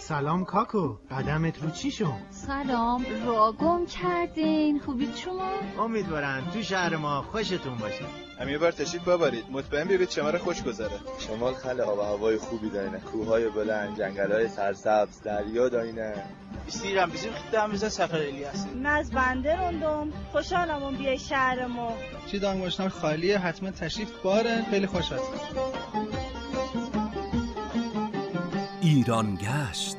سلام کاکو، قدمت رو چی شد؟ سلام، راه گم کردین. خوبید شما؟ امیدوارم تو شهر ما خوشتون باشه. هم یه بار تشریف ببرید، مطمئن بیارید شما را خوش گذره. شمال خیلی آب و هوای خوبی دارینه، کوههای بلند، جنگل‌های سرسبز، دریا دارینه. استیرم bizim خدامıza سفر الیاس. از بنده روندم، خوشحالم اون بیای شهر ما. چی دانگاشتم خالیه، حتما تشریف بارن، خیلی خوش هستم. ایران گشت.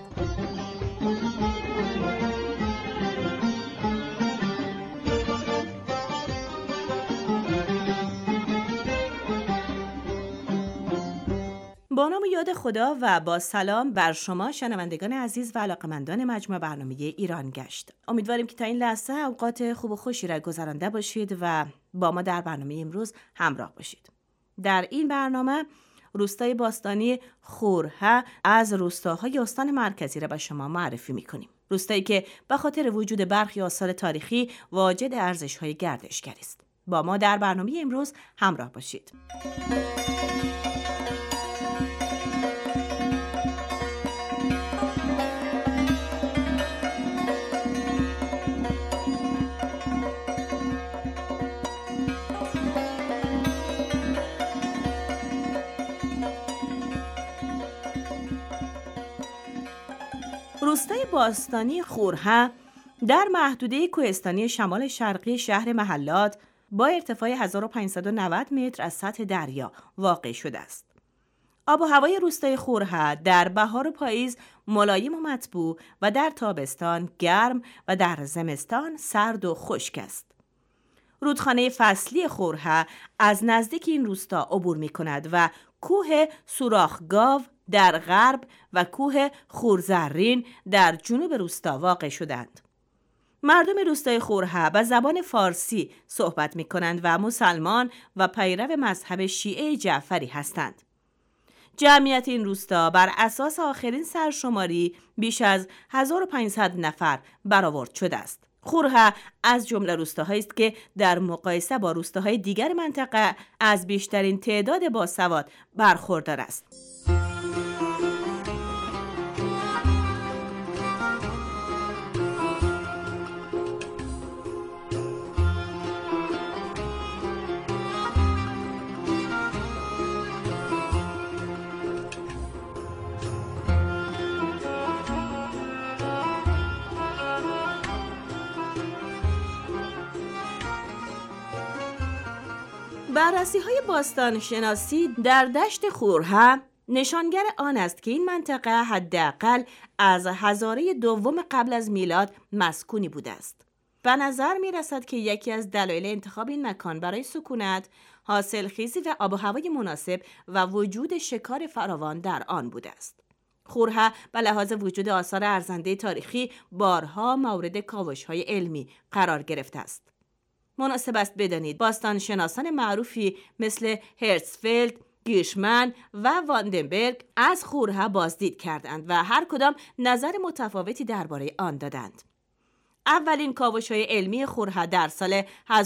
با نام یاد خدا و با سلام بر شما شنوندگان عزیز و علاقمندان مجموعه برنامه ایران گشت. امیدواریم که تا این لحظه اوقات خوب و خوشی را گذرانده باشید و با ما در برنامه امروز همراه باشید. در این برنامه روستای باستانی خورها از روستاهای استان مرکزی را به شما معرفی می‌کنیم. روستایی که به خاطر وجود برخی آثار تاریخی واجد ارزش‌های گردشگری است. با ما در برنامه امروز همراه باشید. روستای باستانی خورها در محدوده کوهستانی شمال شرقی شهر محلات با ارتفاع 1590 متر از سطح دریا واقع شده است. آب و هوای روستای خورها در بهار و پاییز ملایم و مطبوع و در تابستان گرم و در زمستان سرد و خشک است. رودخانه فصلی خورها از نزدیک این روستا عبور می کند و کوه سوراخ گاو در غرب و کوه خورزرین در جنوب روستا واقع شدند. مردم روستای خورها به زبان فارسی صحبت می کنند و مسلمان و پیرو مذهب شیعه جعفری هستند. جمعیت این روستا بر اساس آخرین سرشماری بیش از 1500 نفر برآورد شده است. خورها از جمله روستاهایی است که در مقایسه با روستاهای دیگر منطقه از بیشترین تعداد باسواد برخوردار است. بررسی‌های باستانشناسی در دشت خورها نشانگر آن است که این منطقه حداقل از هزاره دوم قبل از میلاد مسکونی بوده است. به نظر می‌رسد که یکی از دلایل انتخاب این مکان برای سکونت حاصلخیزی و آب و هوای مناسب و وجود شکار فراوان در آن بوده است. خورها به لحاظ وجود آثار ارزنده تاریخی بارها مورد کاوش‌های علمی قرار گرفته است. مناسب است بدانید باستانشناسان معروفی مثل هرتزفلد، گیرشمن و واندنبرگ از خورها بازدید کردند و هر کدام نظر متفاوتی درباره آن دادند. اولین کاوش‌های علمی خورها در سال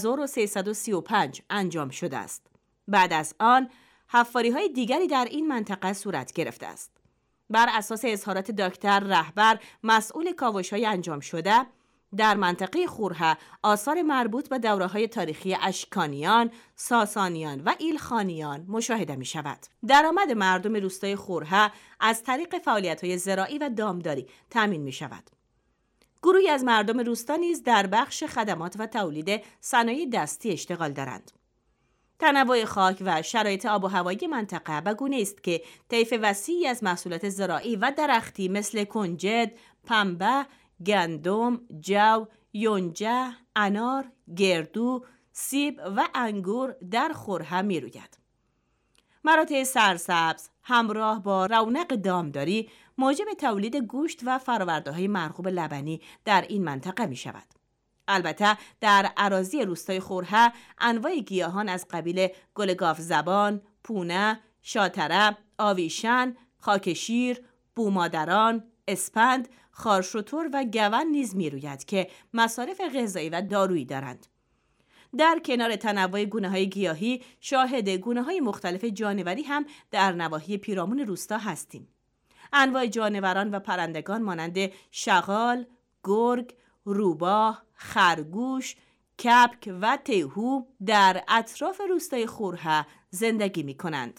1335 انجام شده است. بعد از آن حفاری‌های دیگری در این منطقه صورت گرفته است. بر اساس اظهارات دکتر رهبر مسئول کاوش‌های انجام شده، در منطقه خورها آثار مربوط به دوره‌های تاریخی اشکانیان، ساسانیان و ایلخانیان مشاهده می‌شود. درآمد مردم روستای خورها از طریق فعالیت‌های زراعی و دامداری تامین می‌شود. گروهی از مردم روستا نیز در بخش خدمات و تولید صنایع دستی اشتغال دارند. تنوع خاک و شرایط آب و هوایی منطقه به گونه است که طیف وسیعی از محصولات زراعی و درختی مثل کنجد، پنبه، گندم، جو، یونجه، انار، گردو، سیب و انگور در خورها می روید. مراتع سرسبز همراه با رونق دامداری موجب تولید گوشت و فرآورده‌های مرغوب لبنی در این منطقه می شود. البته در اراضی روستای خورها انواع گیاهان از قبیل گل گاف زبان، پونه، شاتره، آویشن، خاکشیر، بومادران، اسپند، خارشتر و گون نیز می روید که مصارف غذایی و دارویی دارند. در کنار تنوع گونه‌های گیاهی شاهد گونه‌های مختلف جانوری هم در نواحی پیرامون روستا هستیم. انواع جانوران و پرندگان مانند شغال، گرگ، روباه، خرگوش، کپک و تیهو در اطراف روستای خورها زندگی می کنند.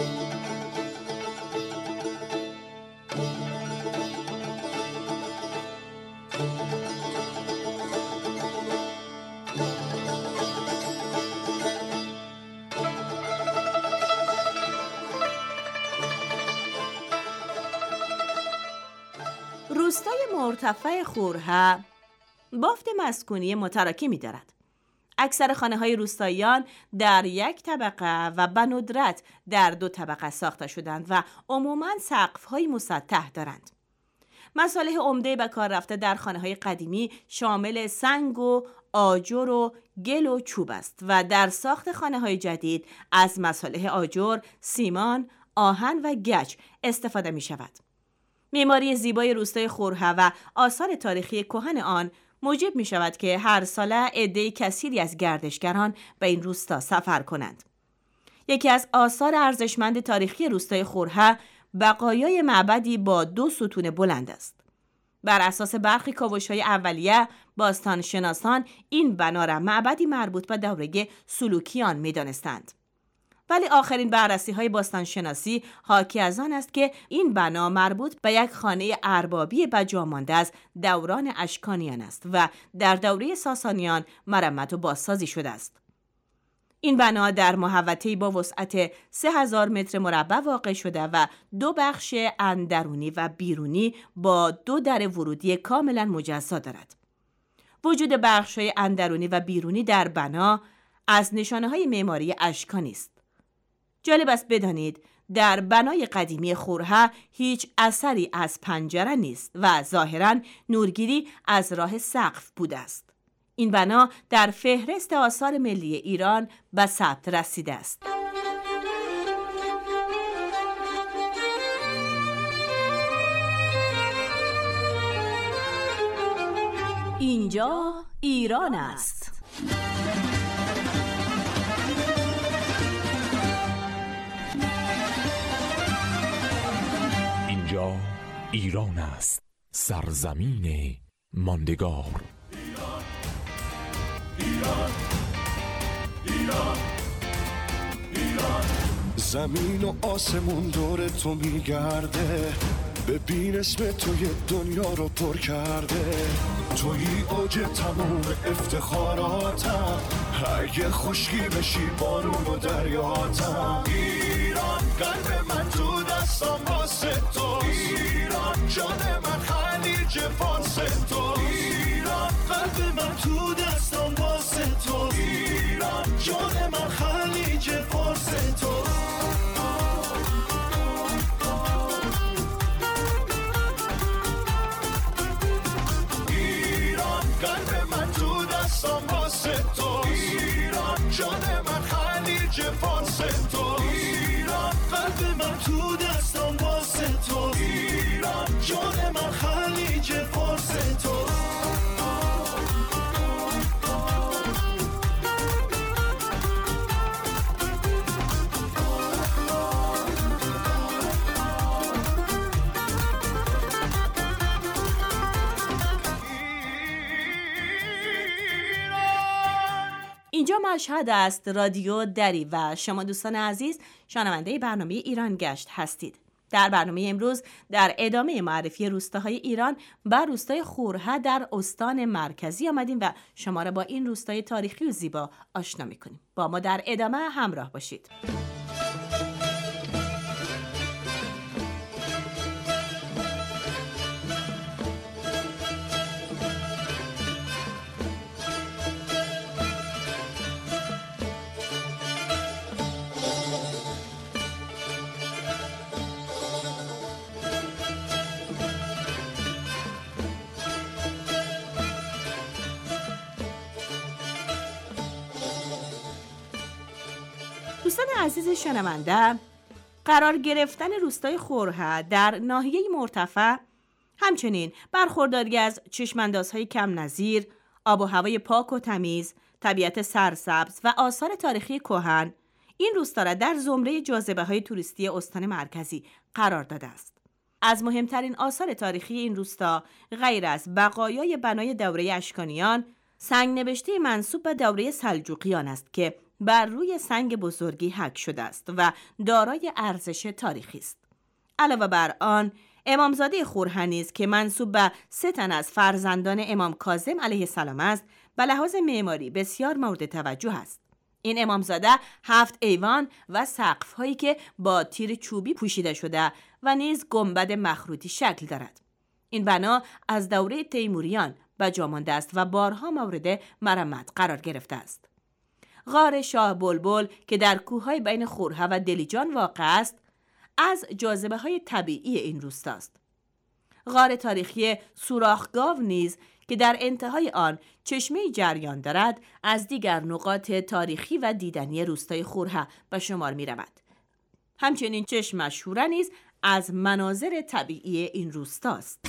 روستای مرتفع خورها بافت مسکونی متراکمی دارد. اکثر خانه‌های روستاییان در یک طبقه و به ندرت در 2 طبقه ساخته شدند و عموماً سقف‌های مسطح دارند. مصالح عمده به کار رفته در خانه‌های قدیمی شامل سنگ و آجر و گل و چوب است و در ساخت خانه‌های جدید از مصالح آجر، سیمان، آهن و گچ استفاده می‌شود. معماری زیبای روستای خورها و آثار تاریخی کهن آن موجب می شود که هر ساله عده کثیری از گردشگران به این روستا سفر کنند. یکی از آثار ارزشمند تاریخی روستای خورها بقایای معبدی با 2 ستون بلند است. بر اساس برخی کاوش‌های اولیه، باستانشناسان این بنا را معبدی مربوط به دوره سلوکیان می دانستند. ولی آخرین بررسی‌های باستانشناسی حاکی از آن است که این بنا مربوط به یک خانه اربابی بجامانده از دوران اشکانیان است و در دوره ساسانیان مرمت و بازسازی شده است. این بنا در محوطه‌ای با وسعت 3000 متر مربع واقع شده و 2 بخش اندرونی و بیرونی با 2 در ورودی کاملا مجزا دارد. وجود بخش‌های اندرونی و بیرونی در بنا از نشانه‌های معماری اشکانی است. جالب است بدانید در بنای قدیمی خورها هیچ اثری از پنجره نیست و ظاهراً نورگیری از راه سقف بوده است. این بنا در فهرست آثار ملی ایران به ثبت رسیده است. اینجا ایران است. اینجا ایران است، سرزمین ماندگار. ایران ایران ایران ایران. زمین و آسمون دور تو میگرده، ببین اسم توی دنیا رو پر کرده. توی اوج تموم افتخاراتم، اگه خشکی بشی بارون و دریاتم. ایران قلب من تو دستم واسه تو، ایران جان من خلیج فارس تو، ایران قلب من تو دستم واسه تو، ایران جان من خلیج فارس تو. جان من خلیج فارس تو، ایران قلب من تو دستم واسه تو، ایران جان من خلیج فارس تو. اینجا مشهد است، رادیو دری و شما دوستان عزیز شنونده برنامه ایران گشت هستید. در برنامه امروز در ادامه معرفی روستاهای ایران بر روستای خورها در استان مرکزی آمدیم و شما را با این روستای تاریخی و زیبا آشنا می‌کنیم. با ما در ادامه همراه باشید. دوستان عزیز شنونده، قرار گرفتن روستای خورها در ناحیه مرتفع، همچنین برخورداری از چشماندازهای کم نظیر، آب و هوای پاک و تمیز، طبیعت سرسبز و آثار تاریخی کهن، این روستا را در زمره جاذبه‌های توریستی استان مرکزی قرار داده است. از مهمترین آثار تاریخی این روستا غیر از بقایای بنای دوره اشکانیان، سنگ نوشته منسوب به دوره سلجوقیان است که بر روی سنگ بزرگی حک شده است و دارای ارزش تاریخی است. علاوه بر آن، امامزاده خورها نیز که منسوب به 3 تن از فرزندان امام کاظم علیه السلام است، به لحاظ معماری بسیار مورد توجه است. این امامزاده 7 ایوان و سقف‌هایی که با تیر چوبی پوشیده شده و نیز گنبد مخروطی شکل دارد. این بنا از دوره تیموریان به جا مانده است و بارها مورد مرمت قرار گرفته است. غار شاه بلبل که در کوههای بین خورها و دلیجان واقع است، از جاذبه‌های طبیعی این روستاست. غار تاریخی سوراخگاو نیز که در انتهای آن چشمه جریان دارد، از دیگر نقاط تاریخی و دیدنی روستای خورها به شمار می رود. همچنین چشم مشهوره نیز از مناظر طبیعی این روستاست.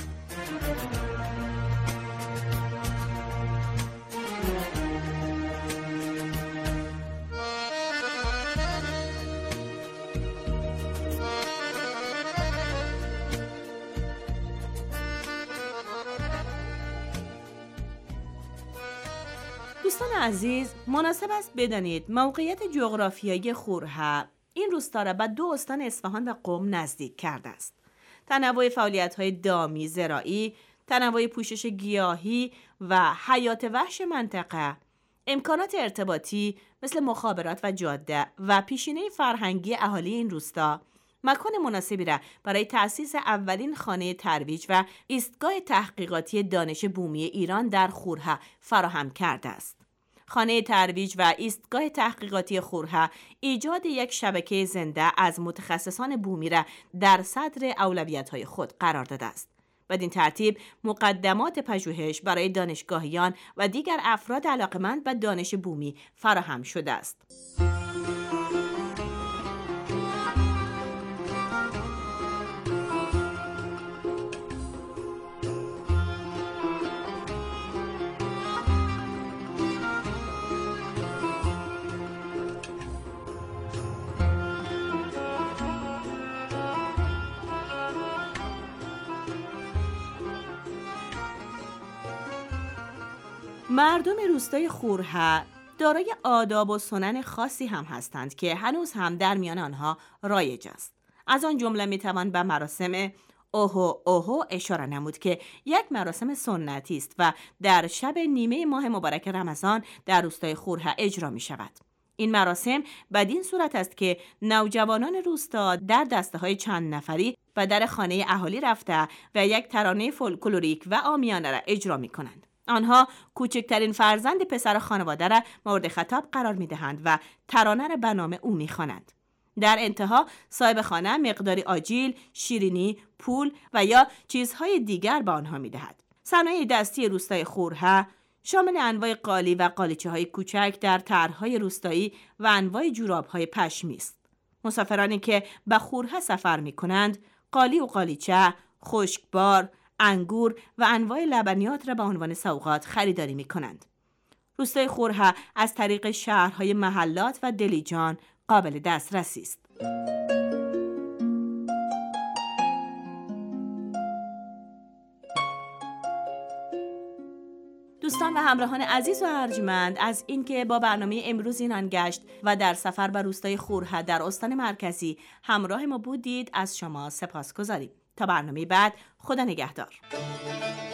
دوستان عزیز، مناسب است بدانید موقعیت جغرافیایی خورها این روستا را به 2 استان اصفهان و قم نزدیک کرده است. تنوع فعالیت‌های دامی زراعی، تنوع پوشش گیاهی و حیات وحش منطقه، امکانات ارتباطی مثل مخابرات و جاده و پیشینه فرهنگی اهالی این روستا، مکان مناسبی را برای تأسیس اولین خانه ترویج و ایستگاه تحقیقاتی دانش بومی ایران در خورها فراهم کرده است. خانه ترویج و ایستگاه تحقیقاتی خورها ایجاد یک شبکه زنده از متخصصان بومی را در صدر اولویت‌های خود قرار داده است. بدین ترتیب مقدمات پژوهش برای دانشگاهیان و دیگر افراد علاقه‌مند به دانش بومی فراهم شده است. مردم روستای خورها دارای آداب و سنن خاصی هم هستند که هنوز هم در میان آنها رایج است. از آن جمله میتوان به مراسم اوهو اوهو اشاره نمود که یک مراسم سنتی است و در شب نیمه ماه مبارک رمضان در روستای خورها اجرا می شود. این مراسم بدین صورت است که نوجوانان روستا در دسته‌های چند نفری و در خانه اهالی رفته و یک ترانه فولکلوریک و عامیانه را اجرا می کنند. آنها کوچکترین فرزند پسر خانواده را مورد خطاب قرار می دهند و ترانه را به نام او می خوانند. در انتها صاحب خانه مقداری آجیل، شیرینی، پول و یا چیزهای دیگر به آنها می دهد. صنایع دستی روستای خورها شامل انواع قالی و قالیچه‌های کوچک در طرح‌های روستایی و انواع جوراب‌های پشمی است. مسافرانی که به خورها سفر می کنند، قالی و قالیچه، خشکبار، انگور و انواع لبنیات را به عنوان سوغات خریداری می کنند. روستای خورها از طریق شهرهای محلات و دلیجان قابل دسترسی است. دوستان و همراهان عزیز و ارجمند، از اینکه با برنامه امروز ایران گشت و در سفر به روستای خورها در استان مرکزی همراه ما بودید از شما سپاسگزاریم. تا برنامه بعد، خدا نگهدار.